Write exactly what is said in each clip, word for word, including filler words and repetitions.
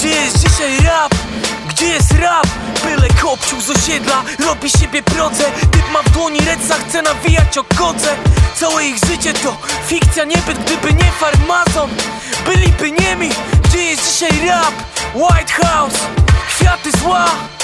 Gdzie jest dzisiaj rap? Gdzie jest rap? Byle kopcił z osiedla, robi siebie prodze. Typ ma w dłoni reca, chce nawijać o kodze. Całe ich życie to fikcja, niebyt, gdyby nie farmazon. Byliby niemi. Gdzie jest dzisiaj rap? White House, kwiaty zła.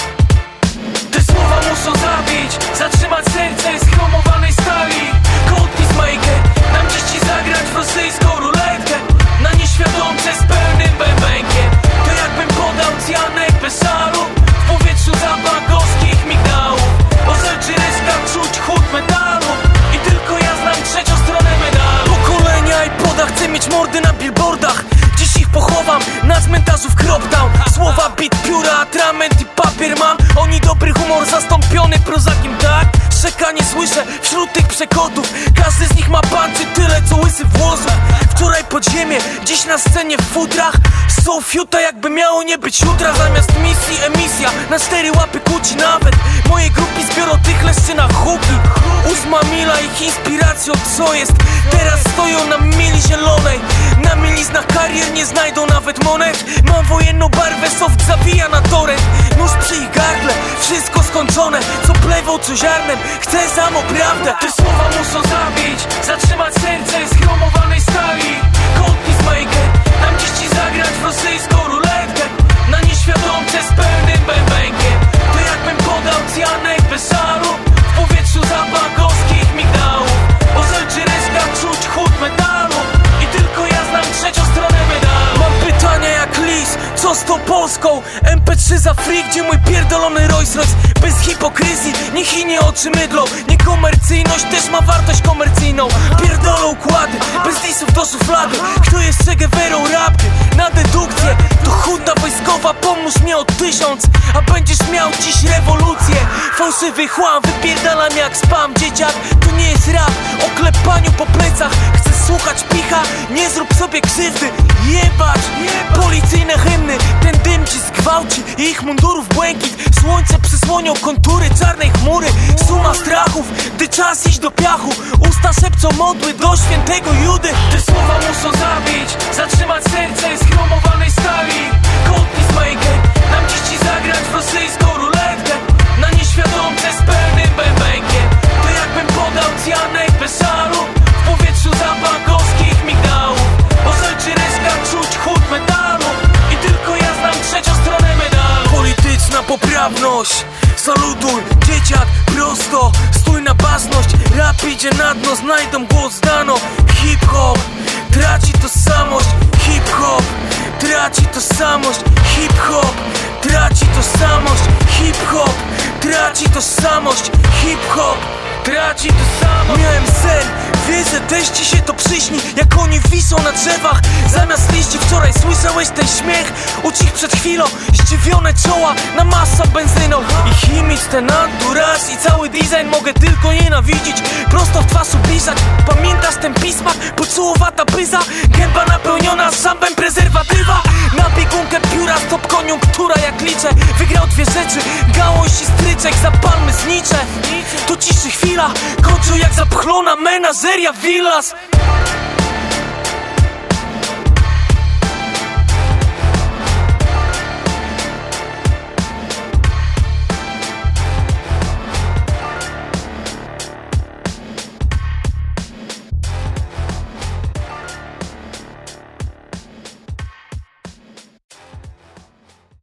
Te słowa muszą zabić, zatrzymać serce z chromowanej stali. Cold Peacemaker, nam dziś ci zagrać w rosyjską ruletkę. Na nieświadomce z pełnym bębenkiem. To jakbym podał cjanek bez żalu. W powietrzu zapach gorzkich migdałów. Ozelczy reszka czuć chłód metalu. I tylko ja znam trzecią stronę medalu. Pokolenia i poda chcę mieć mordy na billboardach. Dziś ich pochowam na cmentarzu w Croptown. Słowa, bit, pióra, atrament i papier mam. Oni dobry humor zastąpiony prozakiem, tak? Szczeka nie słyszę wśród tych przekodów. Każdy z nich ma panczy tyle co łysy włosów. Wczoraj podziemie, dziś na scenie w futrach. Są fiuta jakby miało nie być jutra. Zamiast misji emisja na cztery łapy kłóci nawet. Moje grupy zbiorą tych leszczy na huki. Ósma mila ich inspiracją co jest. Teraz stoją na mili zielonej. Na miliznach karier nie znajdą nawet monet. Mam wojenną barwę, soft zawija na torrent. Nóż przy ich gardle, wszystko skończone. Co plewą, co ziarnem, chcę samo prawdę. Te słowa muszą zabić, zatrzymać serce z chromowanej stali. Cold Peacemaker, dam dziś ci zagrać w rosyjską ruletkę. Na nieświadomce z pełnym bębenkiem. To jakbym podał cjanek bez żalu. W powietrzu zapach gorzkich migdałów. Ozelczy reszka czuć chłód metalu. I tylko ja znam trzecią stronę medalu. Mam pytania jak lis, co z tą Polską? M P trzy za free, gdzie mój pierdolony Rolls Royce. Bez hipokryzji, niech inni oczy mydlą. Niekomercyjność też ma wartość komercyjną. Pierdolą układy, bez disów do szuflady. Kto jest Che Gueverą rapy? Na dedukcję to chuda wojskowa, pomóż mnie o tysiąc. A będziesz miał dziś rewolucję. Fałszywy chłam, wypierdalam jak spam. Dzieciak, to nie jest rap o klepaniu po plecach. Chcę słuchać picha, nie zrób sobie krzywdy. Jebać, policyjne hymny. Ten dym ci zgwałci i ich mundurów błękit. Słońce przysłonią kontury czarnej chmury. Suma strachów, gdy czas iść do piachu. Usta szepczą modły do świętego Judy. Te słowa muszą zabić, zatrzymać serce z chromowanej stali. Cold Peacemaker, dam dziś ci zagrać w rosyjską ruletkę. Na nieświadomce z pełnym bębenkiem. To jakbym podał cjanek bez żalu. W powietrzu zapach gorzkich migdałów. Ozelczy reszka czuć chłód metalu. I tylko ja znam trzecią stronę medalu. Polityczna poprawność, salutuj, dzieciak, prosto. Stój na baczność, rap idzie na dno. Znajdą głos dano. Hip-hop traci tożsamość. Hip-hop traci tożsamość. Hip-hop traci tożsamość. Hip-hop traci tożsamość. Hip-hop traci tożsamość. Miałem sen, wierzę, też ci się to przyśni. Jak oni wiszą na drzewach zamiast liści. Wczoraj słyszałeś ten śmiech, ucich przed chwilą. Zdziwione czoła, na masa benzyną. Ich imidż, ten anturaz i cały design mogę tylko nienawidzić. Prosto w twarz ubliżać. Pamiętasz ten pismak? Poczułowata pyza, gęba napełniona szambem prezerwatywa. Na biegunkę pióra, stop koniunktura jak liczę. Wygrał dwie rzeczy, gałąź i stryczek. Zapalmy znicze, to ciszy chwila. Kończył jak zapchlona menażeria Villas.